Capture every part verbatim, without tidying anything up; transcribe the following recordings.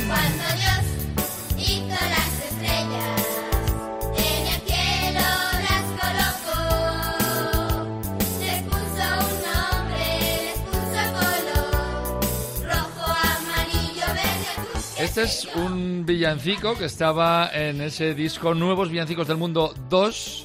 Cuando Dios hizo las estrellas, en el cielo las colocó, les puso un nombre, les puso color, rojo, amarillo, verde, azul. Este es un villancico que estaba en ese disco Nuevos Villancicos del Mundo dos.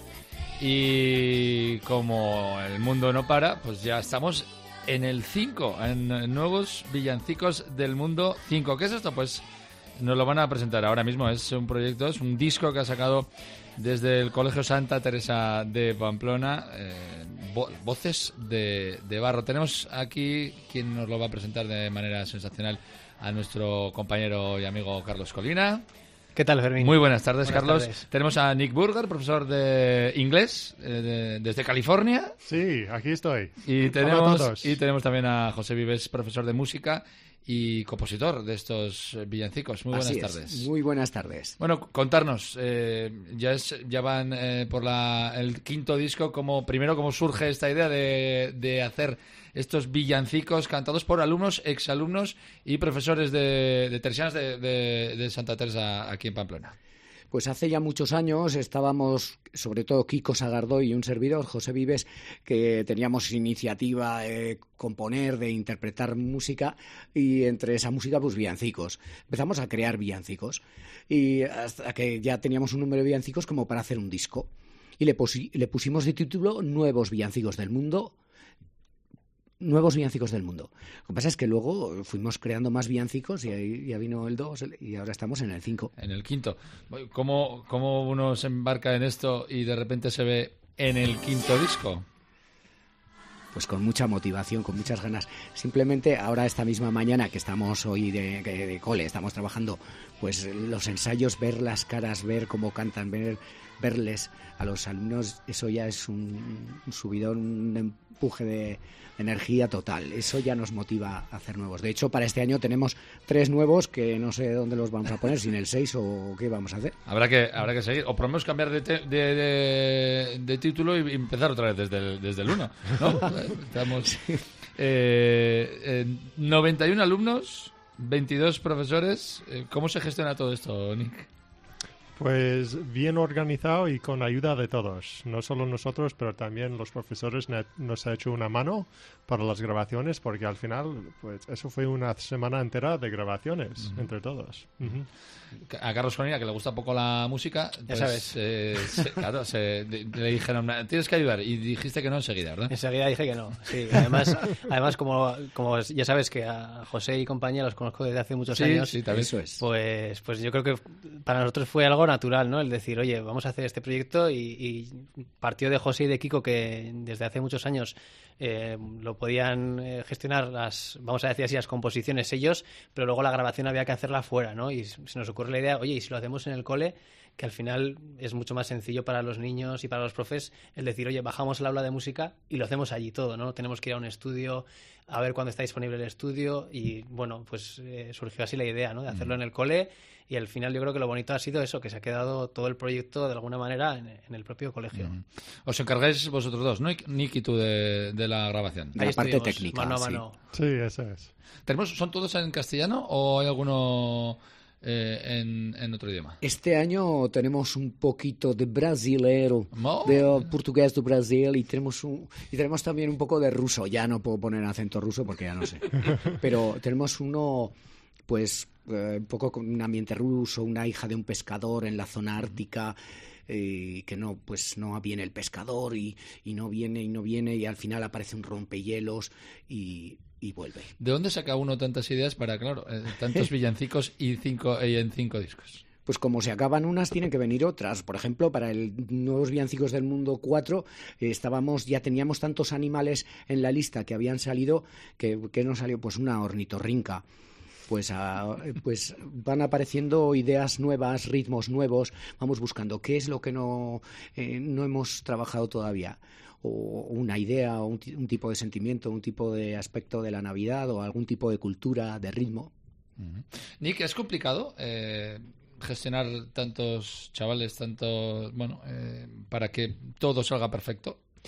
Y como el mundo no para, pues ya estamos en el cinco, en Nuevos Villancicos del Mundo cinco. ¿Qué es esto? Pues nos lo van a presentar ahora mismo. Es un proyecto, es un disco que ha sacado desde el Colegio Santa Teresa de Pamplona, eh, vo- Voces de, de Barro. Tenemos aquí quien nos lo va a presentar de manera sensacional, a nuestro compañero y amigo Carlos Colina. ¿Qué tal, Fermín? Muy buenas tardes, Buenas Carlos. tardes. Tenemos a Nick Burger, profesor de inglés eh, de- desde California. Sí, aquí estoy. Y Hola a tenemos, todos. y tenemos también a José Vives, profesor de música y compositor de estos eh, villancicos. Muy buenas Así es. tardes. Muy buenas tardes. Bueno, contarnos, eh, ya es, ya van eh, por la, el quinto disco, como primero cómo surge esta idea de, de hacer estos villancicos cantados por alumnos, exalumnos y profesores de, de teresianas de, de, de Santa Teresa aquí en Pamplona. Pues hace ya muchos años estábamos, sobre todo Kiko Sagardoy y un servidor, José Vives, que teníamos iniciativa de componer, de interpretar música, y entre esa música, pues villancicos. Empezamos a crear villancicos, y hasta que ya teníamos un número de villancicos como para hacer un disco. Y le, pusi- le pusimos de título Nuevos Villancicos del Mundo. Nuevos Villancicos del Mundo. Lo que pasa es que luego fuimos creando más villancicos y ahí ya vino el dos y ahora estamos en el cinco. En el quinto. ¿Cómo, ¿Cómo uno se embarca en esto y de repente se ve en el quinto disco? Pues con mucha motivación, con muchas ganas. Simplemente ahora, esta misma mañana que estamos hoy de, de, de cole, estamos trabajando, pues los ensayos, ver las caras, ver cómo cantan, ver, verles a los alumnos, eso ya es un, un subidón, un empuje de energía total. Eso ya nos motiva a hacer nuevos. De hecho, para este año tenemos tres nuevos que no sé dónde los vamos a poner, si en el seis o qué vamos a hacer. Habrá que, habrá que seguir. O por lo menos cambiar de, te- de, de, de título y empezar otra vez desde el, desde el uno, ¿no? Estamos... Eh, eh, noventa y uno alumnos, veintidós profesores. Eh, ¿Cómo se gestiona todo esto, Nick? Pues bien organizado y con ayuda de todos. No solo nosotros, pero también los profesores ne- nos ha hecho una mano para las grabaciones, porque al final, pues eso fue una semana entera de grabaciones Ujú. entre todos. Ujú. A Carlos Colina, que le gusta poco la música, pues, sabes. eh, se- claro, se- de- le dijeron, tienes que ayudar, y dijiste que no enseguida, ¿verdad? Enseguida dije que no. Sí, además, además como, como ya sabes que a José y compañía los conozco desde hace muchos Sí, años, sí, también. Eso es. pues, pues yo creo que para nosotros fue algo natural, ¿no? El decir, oye, vamos a hacer este proyecto y, y partió de José y de Kiko, que desde hace muchos años eh, lo podían eh, gestionar las, vamos a decir así, las composiciones ellos, pero luego la grabación había que hacerla fuera, ¿no? Y se nos ocurre la idea, oye, ¿y si lo hacemos en el cole? Que al final es mucho más sencillo para los niños y para los profes el decir, oye, bajamos el aula de música y lo hacemos allí todo, ¿no? Tenemos que ir a un estudio, a ver cuándo está disponible el estudio y, bueno, pues eh, surgió así la idea, ¿no? De hacerlo en el cole y al final yo creo que lo bonito ha sido eso, que se ha quedado todo el proyecto de alguna manera en, en el propio colegio. Ujú. Os encargáis vosotros dos, ¿no? Nick y tú, de, de la grabación. De la Ahí parte estuvimos, técnica, mano a sí. mano. Sí, eso es. ¿Tenemos, ¿Son todos en castellano o hay alguno eh, en, en otro idioma? Este año tenemos un poquito de brasilero, Oh. de uh, portugués de Brasil y tenemos un, y tenemos también un poco de ruso. Ya no puedo poner acento ruso porque ya no sé. Pero tenemos uno, pues, eh, un poco con un ambiente ruso, una hija de un pescador en la zona ártica. Eh, que no, pues no viene el pescador y, y no viene y no viene y al final aparece un rompehielos y, y vuelve. ¿De dónde saca uno tantas ideas para, claro, eh, tantos villancicos y cinco y en cinco discos? Pues como se acaban unas, tienen que venir otras. Por ejemplo, para el Nuevos Villancicos del Mundo cuatro, eh, estábamos, ya teníamos tantos animales en la lista que habían salido, que, que nos salió pues una ornitorrinca. Pues, a, pues van apareciendo ideas nuevas, ritmos nuevos, vamos buscando qué es lo que no, eh, no hemos trabajado todavía. O una idea, o un, t- un tipo de sentimiento, un tipo de aspecto de la Navidad, o algún tipo de cultura, de ritmo. Ujú. Nick, ¿es complicado eh, gestionar tantos chavales, tantos, bueno, eh, para que todo salga perfecto?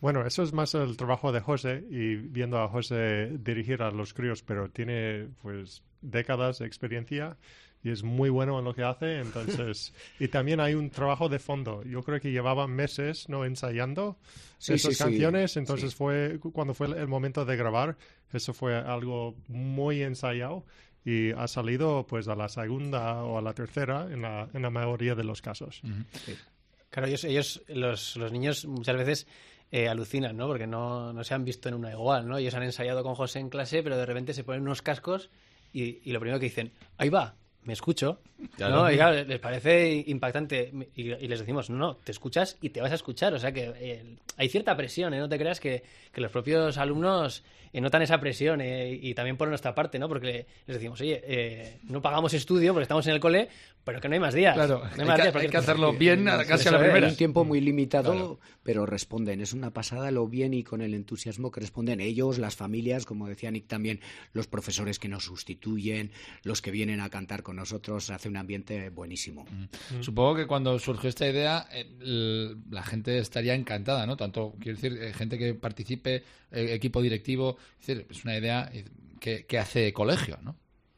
Bueno, eso es más el trabajo de José y viendo a José dirigir a los críos, pero tiene pues décadas de experiencia y es muy bueno en lo que hace, entonces y también hay un trabajo de fondo. Yo creo que llevaba meses no ensayando Sí, esas sí, canciones, sí, entonces sí. fue cuando fue el momento de grabar, eso fue algo muy ensayado y ha salido pues a la segunda o a la tercera en la, en la mayoría de los casos. Uh-huh. Claro, ellos, ellos los, los niños muchas veces eh, alucinan, ¿no? Porque no, no se han visto en una igual, ¿no? Ellos han ensayado con José en clase, pero de repente se ponen unos cascos y, y lo primero que dicen, ahí va, me escucho, Claro. ¿no? Y claro, les parece impactante y, y les decimos, no, no, te escuchas y te vas a escuchar, o sea que eh, hay cierta presión, ¿eh? No te creas que, que los propios alumnos eh, notan esa presión eh, y también por nuestra parte, ¿no? Porque les decimos, oye, eh, no pagamos estudio porque estamos en el cole, pero que no hay más días. Claro, no hay hay más que, días porque hay que hacerlo bien a- casi a la Eso es. primera. Hay un tiempo muy limitado, Claro. pero responden. Es una pasada lo bien y con el entusiasmo que responden ellos, las familias, como decía Nick también, los profesores que nos sustituyen, los que vienen a cantar con nosotros, hace un ambiente buenísimo. Supongo que cuando surgió esta idea, eh, l- la gente estaría encantada, ¿no? Tanto, quiero decir, eh, gente que participe, eh, equipo directivo, es decir, es una idea eh, que, que hace colegio, ¿no?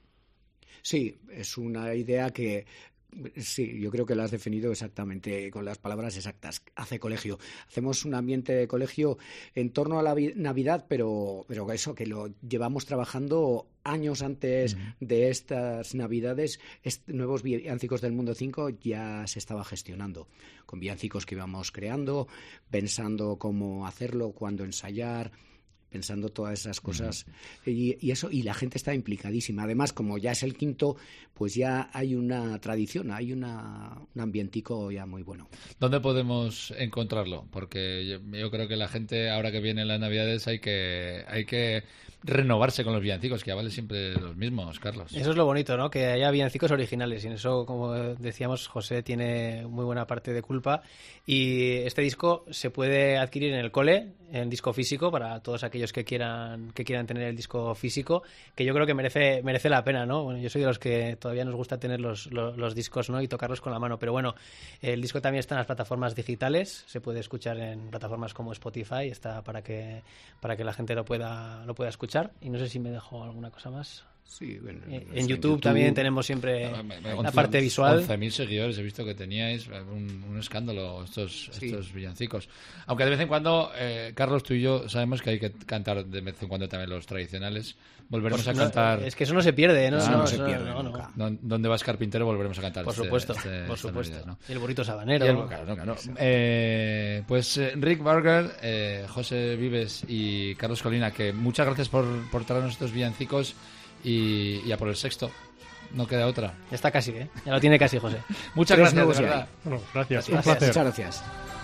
Sí, es una idea que sí, yo creo que lo has definido exactamente con las palabras exactas. Hace colegio. Hacemos un ambiente de colegio en torno a la vi- Navidad, pero, pero eso, que lo llevamos trabajando años antes de estas Navidades. Est- nuevos villancicos del Mundo cinco ya se estaba gestionando, con villancicos que íbamos creando, pensando cómo hacerlo, cuándo ensayar, pensando todas esas cosas y, y eso y la gente está implicadísima. Además, como ya es el quinto, pues ya hay una tradición, hay una, un ambientico ya muy bueno. ¿Dónde podemos encontrarlo? Porque yo, yo creo que la gente, ahora que vienen las Navidades, hay que hay que renovarse con los villancicos, que ya vale siempre los mismos, Carlos. Eso es lo bonito, ¿no? Que haya villancicos originales y en eso, como decíamos, José tiene muy buena parte de culpa y este disco se puede adquirir en el cole, en disco físico, para todos aquellos que quieran que quieran tener el disco físico, que yo creo que merece merece la pena, ¿no? Bueno, yo soy de los que todavía nos gusta tener los, los, los discos, ¿no? Y tocarlos con la mano, pero bueno, el disco también está en las plataformas digitales, se puede escuchar en plataformas como Spotify, está para que para que la gente lo pueda lo pueda escuchar y no sé si me dejo alguna cosa más. Sí, bueno, Eh, pues en YouTube, también tenemos siempre la parte visual. once mil seguidores he visto que teníais, un, un escándalo estos, Sí. estos villancicos. Aunque de vez en cuando, eh, Carlos, tú y yo sabemos que hay que cantar de vez en cuando también los tradicionales. Volveremos Pues a no, cantar... es que eso no se pierde, ¿no? Eso no, no se eso pierde no, no. nunca. Don- ¿Dónde vas, carpintero? Volveremos a cantar. Por este- supuesto, este- por esta supuesto. Navidad, ¿no? Y el burrito sabanero. Y el- claro, no, claro. Eh, pues eh, Rick Barger, eh, José Vives y Carlos Colina, que muchas gracias por, por traernos estos villancicos y, y a por el sexto. No queda otra. Ya está casi, ¿eh? Ya lo tiene casi, José. Muchas Tres gracias, nuevos de ya verdad. Bueno, gracias, un Gracias. placer. Muchas gracias.